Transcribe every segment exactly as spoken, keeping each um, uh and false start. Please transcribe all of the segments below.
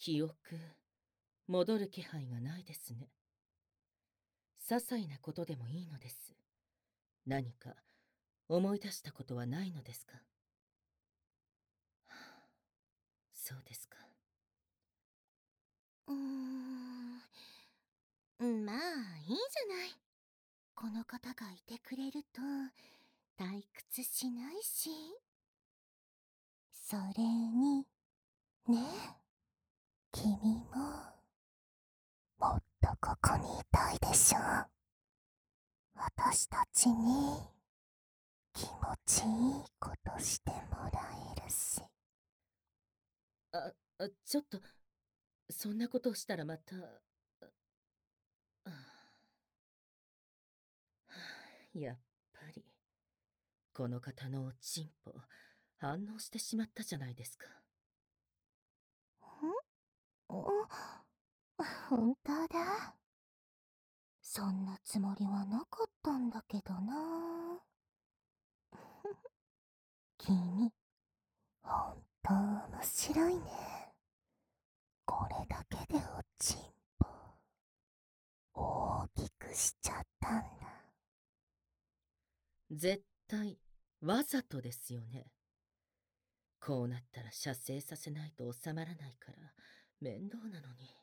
記憶、戻る気配がないですね。些細なことでもいいのです。何か思い出したことはないのですか？はあ、そうですか。 うーん、うんまあいいじゃない。この方がいてくれると退屈しないし。それにね、君ももっとここにいたいでしょ。私たちに気持ちいいことしてもらえるし。 あ、あちょっと、そんなことをしたらまた、あやっぱり、この方のおちんぽ、反応してしまったじゃないですか。 ん本当だ。そんなつもりはなかったんだけどな。君、ほんと面白いね。これだけでおちんぽ大きくしちゃったんだ。 絶対、わざとですよね。こうなったら射精させないと収まらないから、面倒なのに。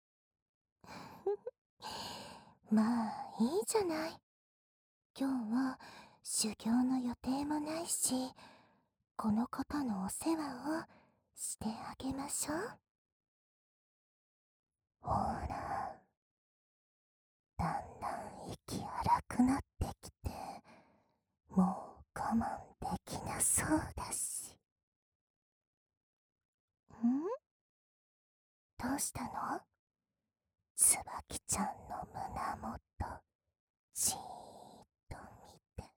まあいいじゃない。今日は修行の予定もないし、この方のお世話をしてあげましょう。ほら、だんだん息荒くなってきて、もう我慢できなそうだし。んどうしたの？つばきちゃんの胸元、じーっと見て。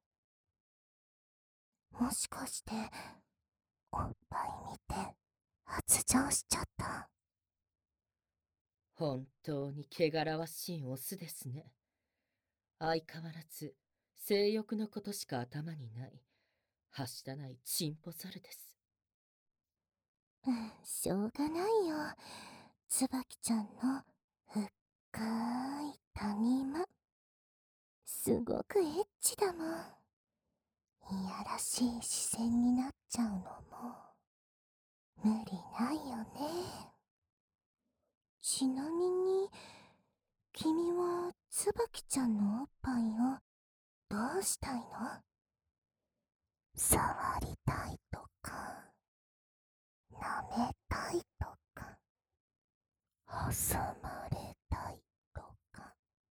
もしかして、おっぱい見て、発情しちゃった？ 本当に汚らわしいオスですね。相変わらず、性欲のことしか頭にない、はしたないチンポ猿です。 うん、しょうがないよ。つばきちゃんの深い谷間。すごくエッチだもん。いやらしい視線になっちゃうのも無理ないよね。ちなみに、君はつばきちゃんのおっぱいをどうしたいの？触りたいとか、舐めたいとか、挟まれたいとか。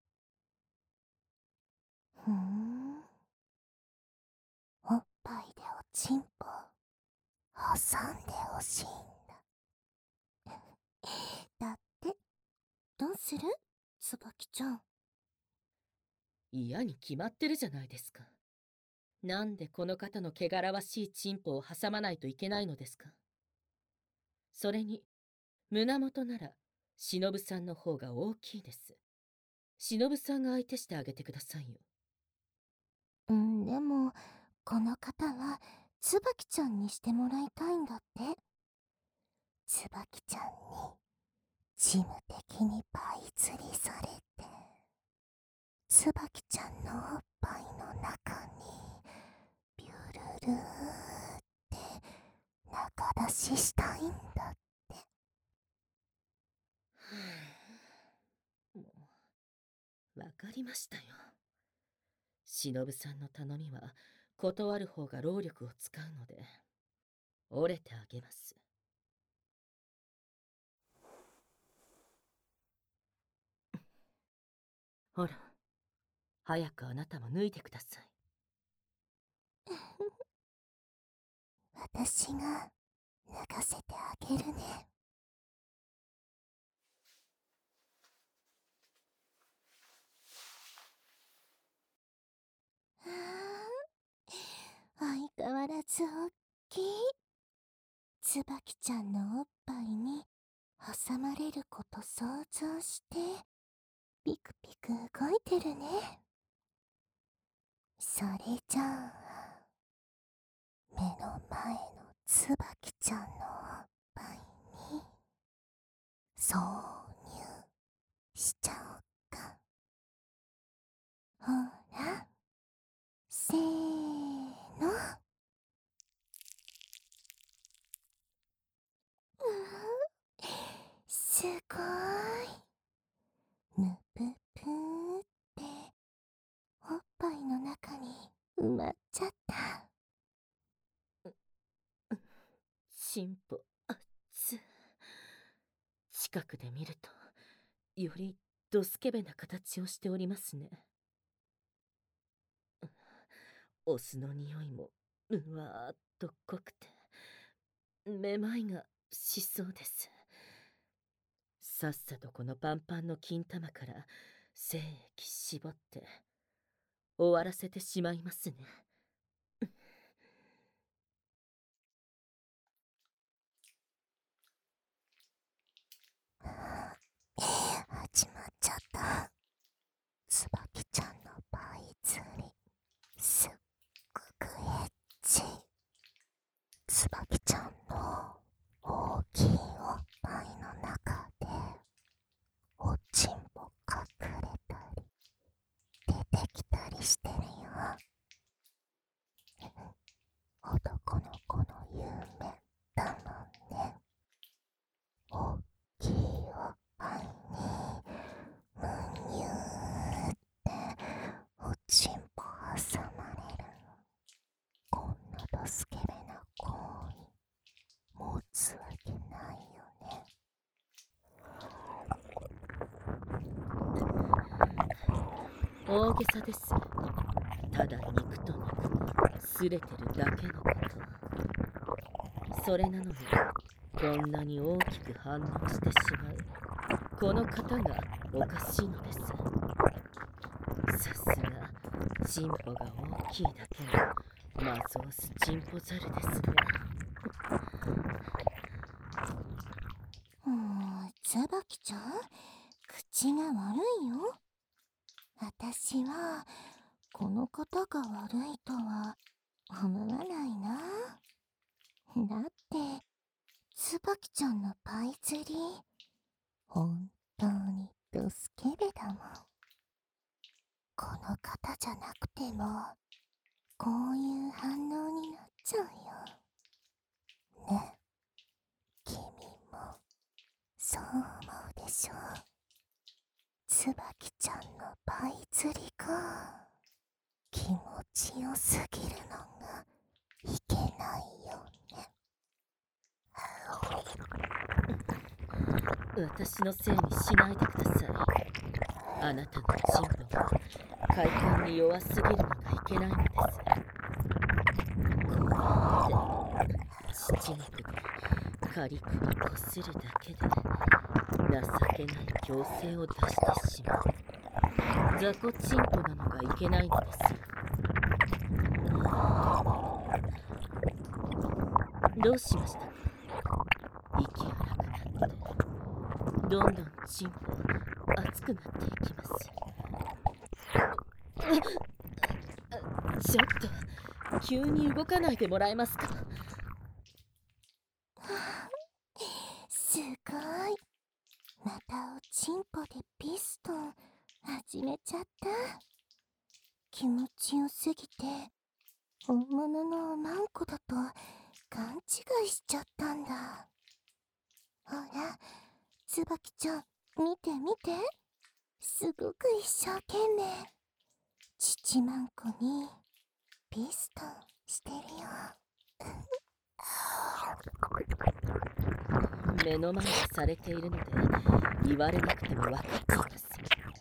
ふーん。おっぱいでおちんぽ挟んでほしいんだ。だって、どうする？つばきちゃん。 嫌に決まってるじゃないですか。なんでこの方の汚らわしいチンポを挟まないといけないのですか。それに、胸元なら、忍さんの方が大きいです。忍さんが相手してあげてくださいよ。 うん、でも、この方は、つばきちゃんにしてもらいたいんだって。つばきちゃんに、事務的にパイ釣りされて、つばきちゃんのおっぱいの中に、ビュルルーって中出ししたいんだって。 もう、わかりましたよ。忍さんの頼みは、断る方が労力を使うので、折れてあげます。ほら、早くあなたも脱いでください。 私が脱がせてあげるね。ああ、相変わらずおっきい。つばきちゃんのおっぱいに挟まれること想像して、ピクピク動いてるね。それじゃあ、目の前のつばきちゃんのおっぱいに、 挿入しちゃおうか。ほら、せーの。うわ、すごい。ぬぷぷーっておっぱいの中に埋まっちゃった。 進歩あっつ。近くで見るとよりドスケベな形をしておりますね。オスの匂いもうわーっと濃くてめまいがしそうです。さっさとこのパンパンの金玉から精液絞って終わらせてしまいますね。 始まっちゃった。つばきちゃんのパイ釣り、すっごくエッチ。つばきちゃんの大きいおっぱいの中でおちんぽ隠れたり出てきたりしてるよ。男の子の夢だもんね。大きいおっぱいにむにゅーっておちんぽ挟まれる。こんなドスケベな行為持つわけないよね。 大げさです。ただ肉と肉が擦れてるだけのこと。それなのにこんなに大きく反応してしまうこの方がおかしいのです。さすがチンポが大きいだけのマゾースチンポザルですね。 うーん、つばきちゃん、口が悪いよ。私はこの方が悪いとは思わないな。だってつばきちゃんのパイ釣り本当にドスケベだもん。この方じゃなくてもこういう反応になっちゃうよね。君もそう思うでしょ。つばきちゃんのパイ釣りか。気持ちよすぎるのがいけないよね。 私のせいにしないでください。あなたのチンポが快感に弱すぎるのがいけないのです。こうやって父の首カリカリこするだけで情けない強制を出してしまう雑魚チンポなのがいけないのです。どうしましたか。息荒くなってどんどんチンポ熱くなっていきます。ちょっと急に動かないでもらえますか。 すごい。またおちんぽでピストン始めちゃった。気持ちよすぎて本物のおまんこだと勘違いしちゃったんだ。ほら、つばきちゃん見て見て、すごく一生懸命父まんこにピストンしてるよ。 目の前でされているので言われなくても分かっています。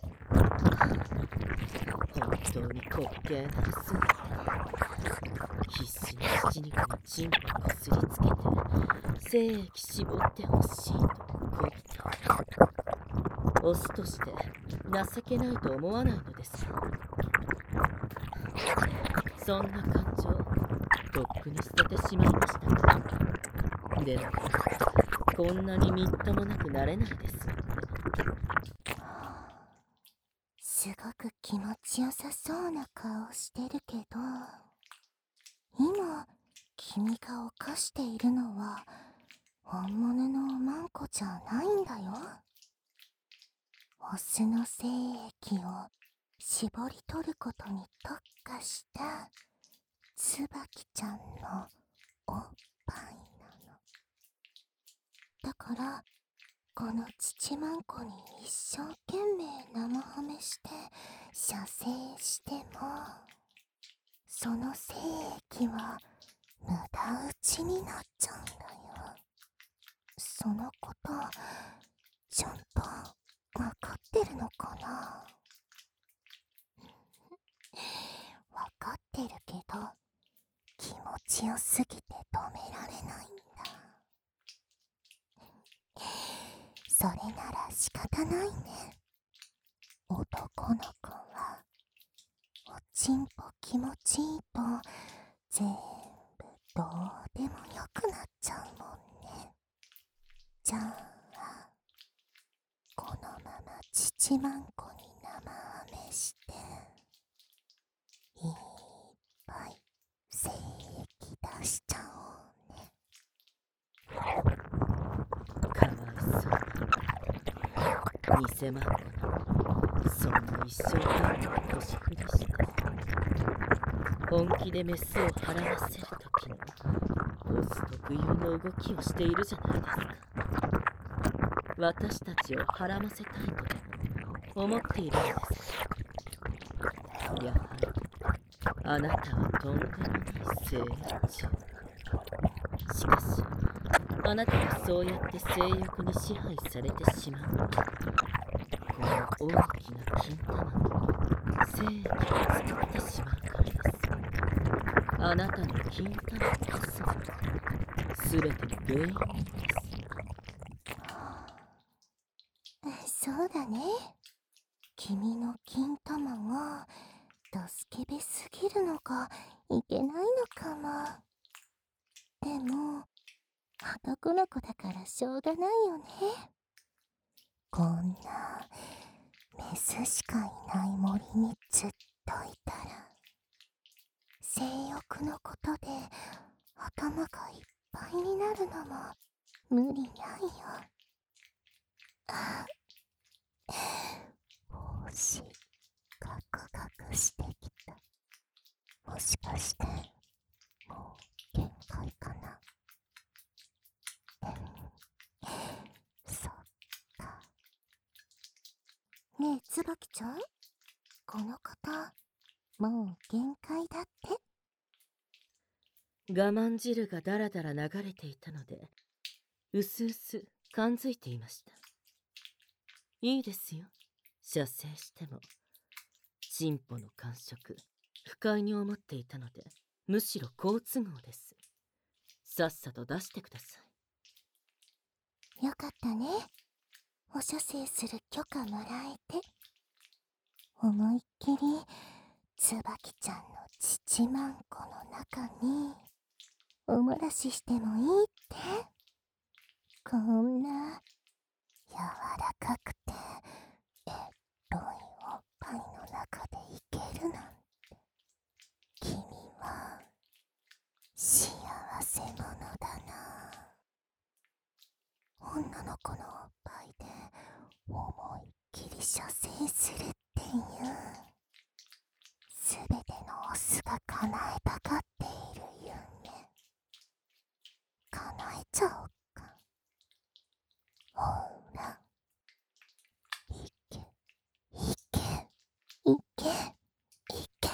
本当に滑稽なる姿。必死に父肉にチンポこすりつけて精液絞ってほしいとこびた。オスとして情けないと思わないのですか。そんな感情とっくに捨ててしまいましたか。でもこんなにみっともなくなれないですよね。 すごく気持ちよさそうな顔してるけど、今君が犯しているのは本物のおまんこじゃないんだよ。オスの精液を絞り取ることに特化した椿ちゃんのおっぱいなの。だからこの乳まんこに一生懸命生褒めして射精しても、その精液は無駄打ちになっちゃうんだよ。そのことちゃんとわかってるのかな。わかってるけど気持ちよすぎて止められないんだ。それなら仕方ないね。男の子はおちんぽ気持ちいいと全部どうでもよくなっちゃうもんね。じゃあこのまま乳まんこに生飴していっぱい精液出しちゃおうね。 かわいそうに。偽まんこにそんな一生懸命腰振りして本気でメスを払わせる時のオス特有の動きをしているじゃないですか。私たちをはらませたいとでも思っているのですか。やはりあなたはとんでもない性欲中。しかしあなたがそうやって性欲に支配されてしまうと、この大きな金玉に精液を作ってしまうからです。あなたの金玉こそ全ての原因なんです。 そうだね。君の金玉がドスケベすぎるのかいけないのかも。でも男の子だからしょうがないよね。こんなメスしかいない森にずっといたら性欲のことで頭がいっぱいになるのも無理ないよ。あ星ガクガクしてきた。もしかしてもう限界かな。そっか。ねえ椿ちゃん、この方もう限界だって。 我慢汁がだらだら流れていたのでうすうす感づいていました。いいですよ、射精しても。チンポの感触不快に思っていたのでむしろ好都合です。さっさと出してください。よかったね、お射精する許可もらえて。思いっきり椿ちゃんの乳まんこの中にお漏らししてもいいって。こんな柔らかくてエロいおっぱいの中でいけるなんて、君は幸せ者だな。女の子のおっぱいで思いっきり射精するっていうすべてのオスが叶えたがっている夢、叶えちゃおうか。ほら、いけいけいけいけ。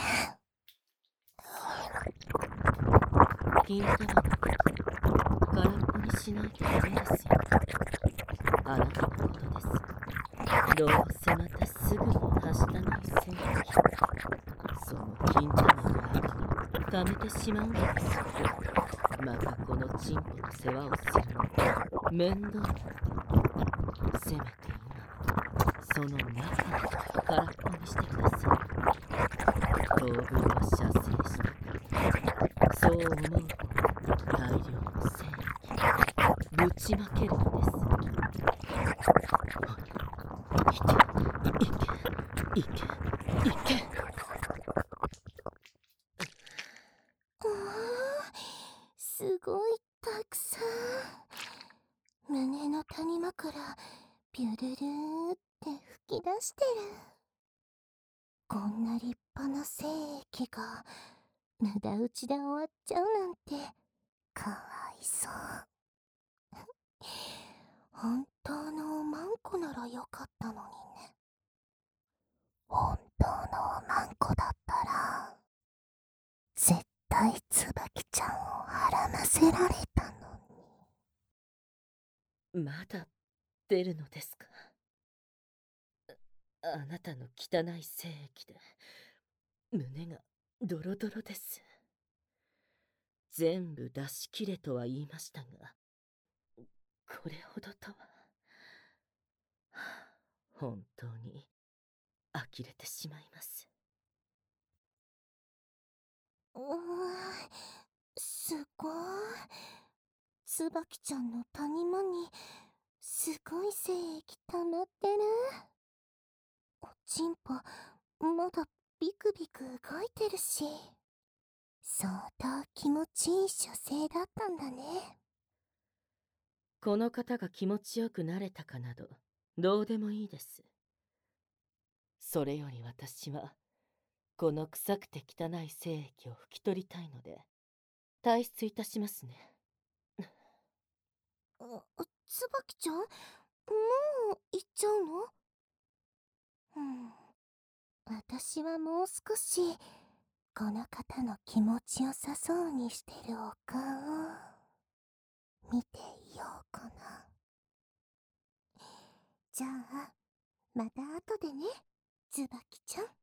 金玉のこと空っぽにしないとダメですよ。あなたのことです。どうせまたすぐにはしたない精液、その金玉の中に溜めてしまうんです。またこのチンポの世話をするの面倒なので、せめて今その中を空っぽにしてください。当分は射精したくそう思うほど大量の精液ぶちまけるのです。いけいけいけいけ。 うわー、すごいたくさん。胸の谷間からピュルルーって吹き出してる。こんな立派な精液が無駄打ちで終わっちゃうなんてかわいそう。本当のおまんこならよかったのにね。本当のおまんこだったら絶対椿ちゃんをはらませられたのまだ出るのですか？ああなたの汚い精液で胸がドロドロです。全部出し切れとは言いましたが、これほどとは。はあ、本当に呆れてしまいます。 に。うーん、すごい。椿ちゃんの谷間にすごい精液溜まってる。おちんぽまだビクビク動いてるし、相当気持ちいい射精だったんだね。 この方が気持ちよくなれたかなどどうでもいいです。それより私はこの臭くて汚い精液を拭き取りたいので退出いたしますね。 あ、椿ちゃん、もう行っちゃうの？うん、私はもう少しこの方の気持ちよさそうにしてるお顔を見ていようかな。じゃあまた後でね、椿ちゃん。